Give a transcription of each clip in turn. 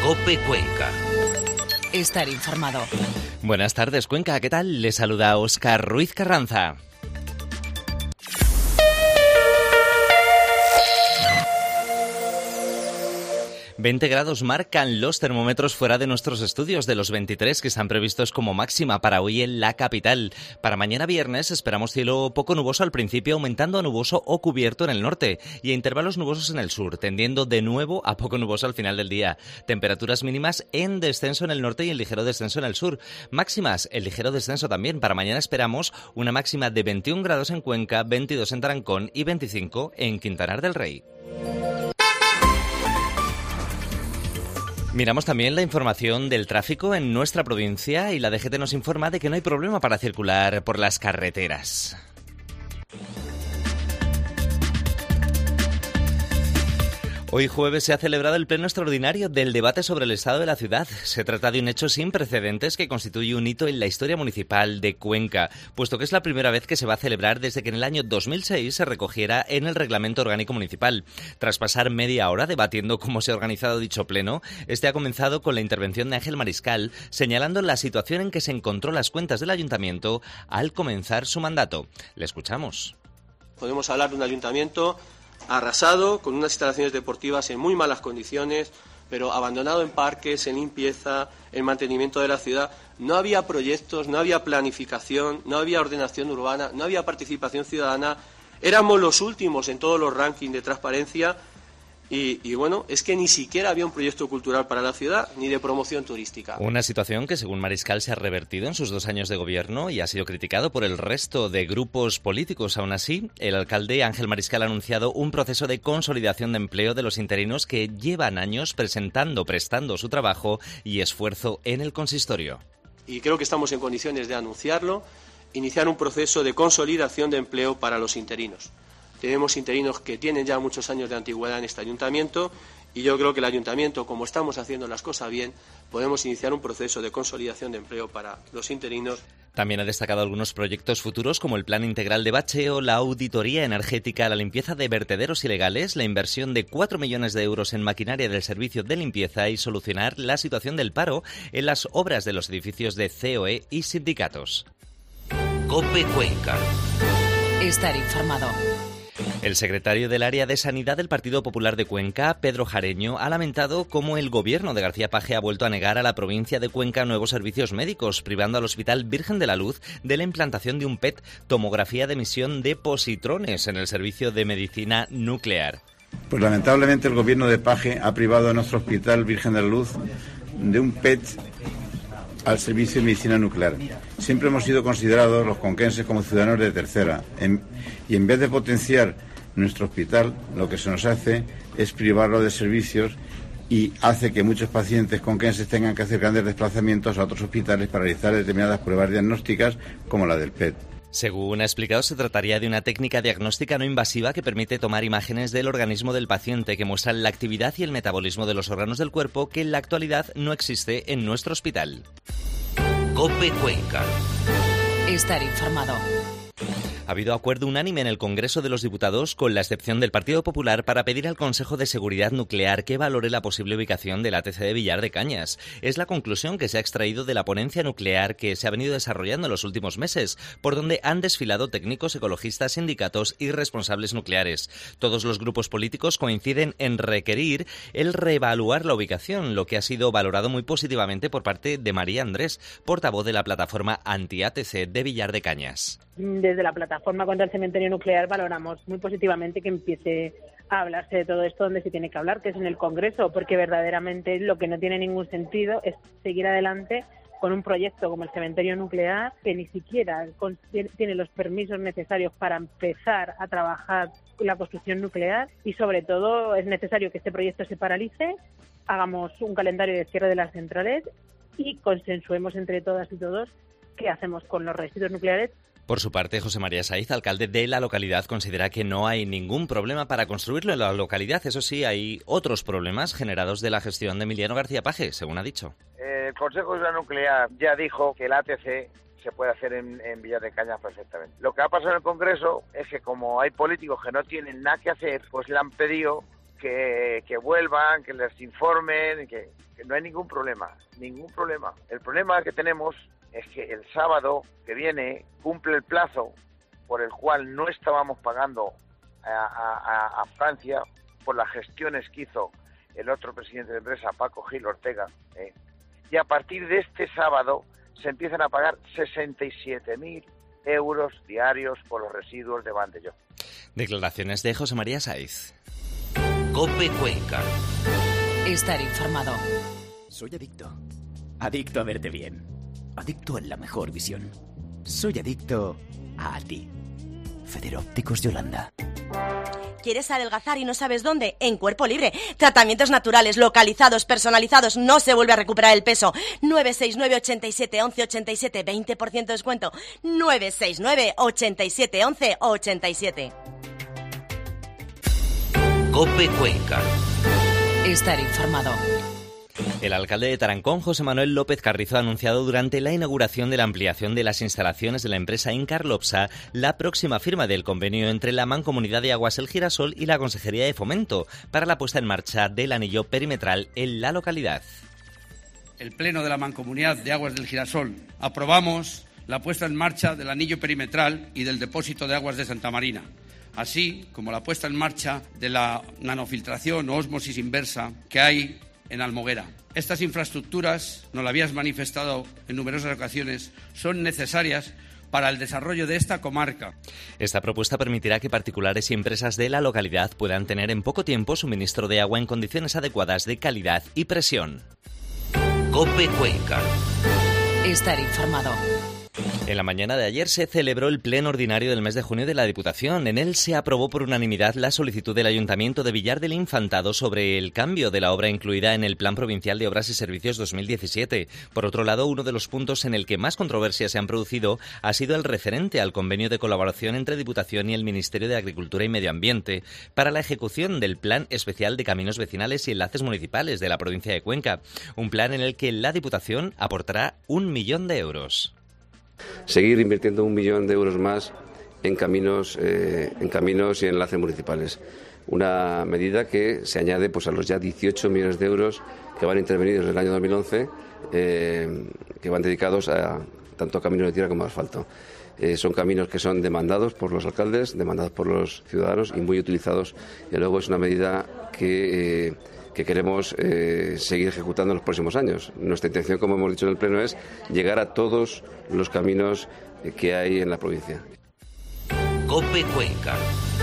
COPE Cuenca. Estar informado. Buenas tardes, Cuenca. ¿Qué tal? Les saluda Óscar Ruiz Carranza. ...20 grados marcan los termómetros fuera de nuestros estudios, de los 23 que están previstos como máxima para hoy en la capital. Para mañana viernes esperamos cielo poco nuboso al principio, aumentando a nuboso o cubierto en el norte y a intervalos nubosos en el sur, tendiendo de nuevo a poco nuboso al final del día. Temperaturas mínimas en descenso en el norte y en ligero descenso en el sur. Máximas en ligero descenso también. Para mañana esperamos una máxima de 21 grados en Cuenca, 22 en Tarancón y 25 en Quintanar del Rey. Miramos también la información del tráfico en nuestra provincia y la DGT nos informa de que no hay problema para circular por las carreteras. Hoy jueves se ha celebrado el pleno extraordinario del debate sobre el estado de la ciudad. Se trata de un hecho sin precedentes que constituye un hito en la historia municipal de Cuenca, puesto que es la primera vez que se va a celebrar desde que en el año 2006 se recogiera en el Reglamento Orgánico Municipal. Tras pasar media hora debatiendo cómo se ha organizado dicho pleno, este ha comenzado con la intervención de Ángel Mariscal, señalando la situación en que se encontró las cuentas del ayuntamiento al comenzar su mandato. Le escuchamos. Podemos hablar de un ayuntamiento arrasado, con unas instalaciones deportivas en muy malas condiciones, pero abandonado en parques, en limpieza, en mantenimiento de la ciudad. No había proyectos, no había planificación, no había ordenación urbana, no había participación ciudadana. Éramos los últimos en todos los rankings de transparencia y bueno, es que ni siquiera había un proyecto cultural para la ciudad ni de promoción turística. Una situación que, según Mariscal, se ha revertido en sus 2 años de gobierno y ha sido criticado por el resto de grupos políticos. Aún así, el alcalde Ángel Mariscal ha anunciado un proceso de consolidación de empleo de los interinos que llevan años prestando su trabajo y esfuerzo en el consistorio. Y creo que estamos en condiciones de anunciarlo, iniciar un proceso de consolidación de empleo para los interinos. Tenemos interinos que tienen ya muchos años de antigüedad en este ayuntamiento y yo creo que el ayuntamiento, como estamos haciendo las cosas bien, podemos iniciar un proceso de consolidación de empleo para los interinos. También ha destacado algunos proyectos futuros como el Plan Integral de Bacheo, la auditoría energética, la limpieza de vertederos ilegales, la inversión de 4 millones de euros en maquinaria del servicio de limpieza y solucionar la situación del paro en las obras de los edificios de COE y sindicatos. COPE Cuenca. Estar informado. El secretario del Área de Sanidad del Partido Popular de Cuenca, Pedro Jareño, ha lamentado cómo el gobierno de García Paje ha vuelto a negar a la provincia de Cuenca nuevos servicios médicos, privando al Hospital Virgen de la Luz de la implantación de un PET, tomografía de emisión de positrones, en el servicio de medicina nuclear. Pues lamentablemente el gobierno de Paje ha privado a nuestro Hospital Virgen de la Luz de un PET al servicio de medicina nuclear. Siempre hemos sido considerados los conquenses como ciudadanos de tercera y en vez de potenciar nuestro hospital, lo que se nos hace es privarlo de servicios y hace que muchos pacientes conquenses tengan que hacer grandes desplazamientos a otros hospitales para realizar determinadas pruebas diagnósticas como la del PET. Según ha explicado, se trataría de una técnica diagnóstica no invasiva que permite tomar imágenes del organismo del paciente que muestran la actividad y el metabolismo de los órganos del cuerpo que en la actualidad no existe en nuestro hospital. COPE Cuenca. Estar informado. Ha habido acuerdo unánime en el Congreso de los Diputados, con la excepción del Partido Popular, para pedir al Consejo de Seguridad Nuclear que valore la posible ubicación del ATC de Villar de Cañas. Es la conclusión que se ha extraído de la ponencia nuclear que se ha venido desarrollando en los últimos meses, por donde han desfilado técnicos, ecologistas, sindicatos y responsables nucleares. Todos los grupos políticos coinciden en requerir el reevaluar la ubicación, lo que ha sido valorado muy positivamente por parte de María Andrés, portavoz de la plataforma anti-ATC de Villar de Cañas. Desde la plataforma contra el cementerio nuclear valoramos muy positivamente que empiece a hablarse de todo esto donde se tiene que hablar, que es en el Congreso, porque verdaderamente lo que no tiene ningún sentido es seguir adelante con un proyecto como el cementerio nuclear que ni siquiera tiene los permisos necesarios para empezar a trabajar la construcción nuclear y sobre todo es necesario que este proyecto se paralice, hagamos un calendario de cierre de las centrales y consensuemos entre todas y todos qué hacemos con los residuos nucleares. Por su parte, José María Saiz, alcalde de la localidad, considera que no hay ningún problema para construirlo en la localidad. Eso sí, hay otros problemas generados de la gestión de Emiliano García Paje, según ha dicho. El Consejo de Seguridad Nuclear ya dijo que el ATC se puede hacer en Villar de Cañas perfectamente. Lo que ha pasado en el Congreso es que como hay políticos que no tienen nada que hacer, pues le han pedido que vuelvan, que les informen, que no hay ningún problema. El problema que tenemos es que el sábado que viene cumple el plazo por el cual no estábamos pagando a Francia por las gestiones que hizo el otro presidente de empresa, Paco Gil Ortega, y a partir de este sábado se empiezan a pagar 67.000 euros diarios por los residuos de Vandellós. Declaraciones de José María Saiz. COPE Cuenca. Estar informado. Soy adicto a verte bien, adicto a la mejor visión. Soy adicto a ti. Federópticos de Holanda. ¿Quieres adelgazar y no sabes dónde? En Cuerpo Libre. Tratamientos naturales, localizados, personalizados. No se vuelve a recuperar el peso. 969 87 11 87. 20% de descuento. 969 87 11 87. COPE Cuenca. Estar informado. El alcalde de Tarancón, José Manuel López Carrizo, ha anunciado durante la inauguración de la ampliación de las instalaciones de la empresa Incarlopsa la próxima firma del convenio entre la Mancomunidad de Aguas El Girasol y la Consejería de Fomento para la puesta en marcha del anillo perimetral en la localidad. El Pleno de la Mancomunidad de Aguas del Girasol aprobamos la puesta en marcha del anillo perimetral y del depósito de aguas de Santa Marina, así como la puesta en marcha de la nanofiltración o ósmosis inversa que hay en Almoguera. Estas infraestructuras, nos lo habías manifestado en numerosas ocasiones, son necesarias para el desarrollo de esta comarca. Esta propuesta permitirá que particulares y empresas de la localidad puedan tener en poco tiempo suministro de agua en condiciones adecuadas de calidad y presión. COPE Cuenca. Estar informado. En la mañana de ayer se celebró el pleno ordinario del mes de junio de la Diputación. En él se aprobó por unanimidad la solicitud del Ayuntamiento de Villar del Infantado sobre el cambio de la obra incluida en el Plan Provincial de Obras y Servicios 2017. Por otro lado, uno de los puntos en el que más controversias se han producido ha sido el referente al convenio de colaboración entre Diputación y el Ministerio de Agricultura y Medio Ambiente para la ejecución del Plan Especial de Caminos Vecinales y Enlaces Municipales de la provincia de Cuenca. Un plan en el que la Diputación aportará 1 millón de euros. Seguir invirtiendo 1 millón de euros más en caminos y enlaces municipales. Una medida que se añade pues a los ya 18 millones de euros que van intervenidos en el año 2011, que van dedicados a tanto a caminos de tierra como a asfalto. Son caminos que son demandados por los alcaldes, demandados por los ciudadanos y muy utilizados. Y luego es una medida que queremos seguir ejecutando en los próximos años. Nuestra intención, como hemos dicho en el Pleno, es llegar a todos los caminos que hay en la provincia. COPE Cuenca.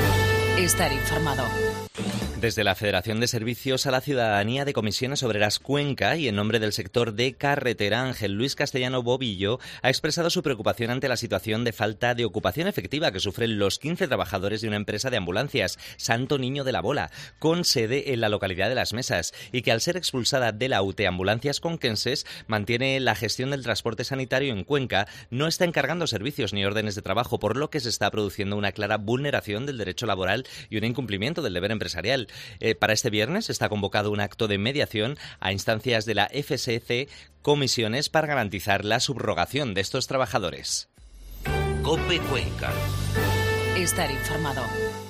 Estar informado. Desde la Federación de Servicios a la Ciudadanía de Comisiones Obreras Cuenca y en nombre del sector de carretera, Ángel Luis Castellano Bobillo ha expresado su preocupación ante la situación de falta de ocupación efectiva que sufren los 15 trabajadores de una empresa de ambulancias, Santo Niño de la Bola, con sede en la localidad de Las Mesas, y que al ser expulsada de la UTE Ambulancias Conquenses mantiene la gestión del transporte sanitario en Cuenca, no está encargando servicios ni órdenes de trabajo, por lo que se está produciendo una clara vulneración del derecho laboral y un incumplimiento del deber empresarial. Para este viernes está convocado un acto de mediación a instancias de la FSC Comisiones para garantizar la subrogación de estos trabajadores. COPE Cuenca. Estar informado.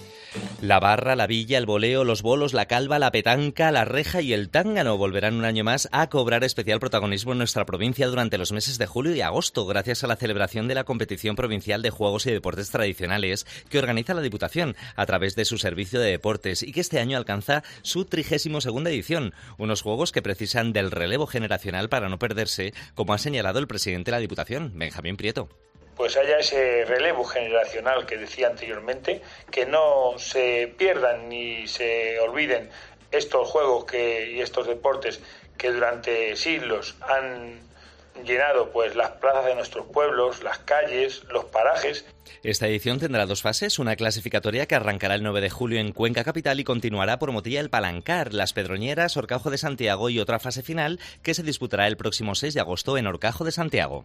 La barra, la villa, el boleo, los bolos, la calva, la petanca, la reja y el tángano volverán un año más a cobrar especial protagonismo en nuestra provincia durante los meses de julio y agosto, gracias a la celebración de la Competición Provincial de Juegos y Deportes Tradicionales que organiza la Diputación a través de su servicio de deportes y que este año alcanza su 32ª edición. Unos juegos que precisan del relevo generacional para no perderse, como ha señalado el presidente de la Diputación, Benjamín Prieto. Pues haya ese relevo generacional que decía anteriormente, que no se pierdan ni se olviden estos juegos y estos deportes que durante siglos han llenado pues las plazas de nuestros pueblos, las calles, los parajes. Esta edición tendrá 2 fases, una clasificatoria que arrancará el 9 de julio en Cuenca capital y continuará por Motilla el Palancar, Las Pedroñeras, Horcajo de Santiago y otra fase final que se disputará el próximo 6 de agosto en Horcajo de Santiago.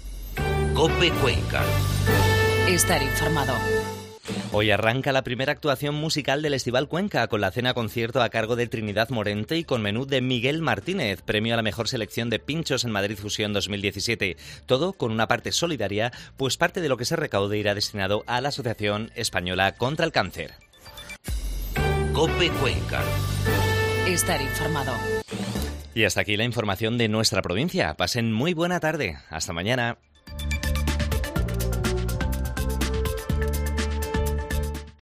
COPE Cuenca. Estar informado. Hoy arranca la primera actuación musical del Estival Cuenca con la cena concierto a cargo de Trinidad Morente y con menú de Miguel Martínez, premio a la mejor selección de pinchos en Madrid Fusión 2017. Todo con una parte solidaria, pues parte de lo que se recaude irá destinado a la Asociación Española contra el Cáncer. COPE Cuenca. Estar informado. Y hasta aquí la información de nuestra provincia. Pasen muy buena tarde. Hasta mañana.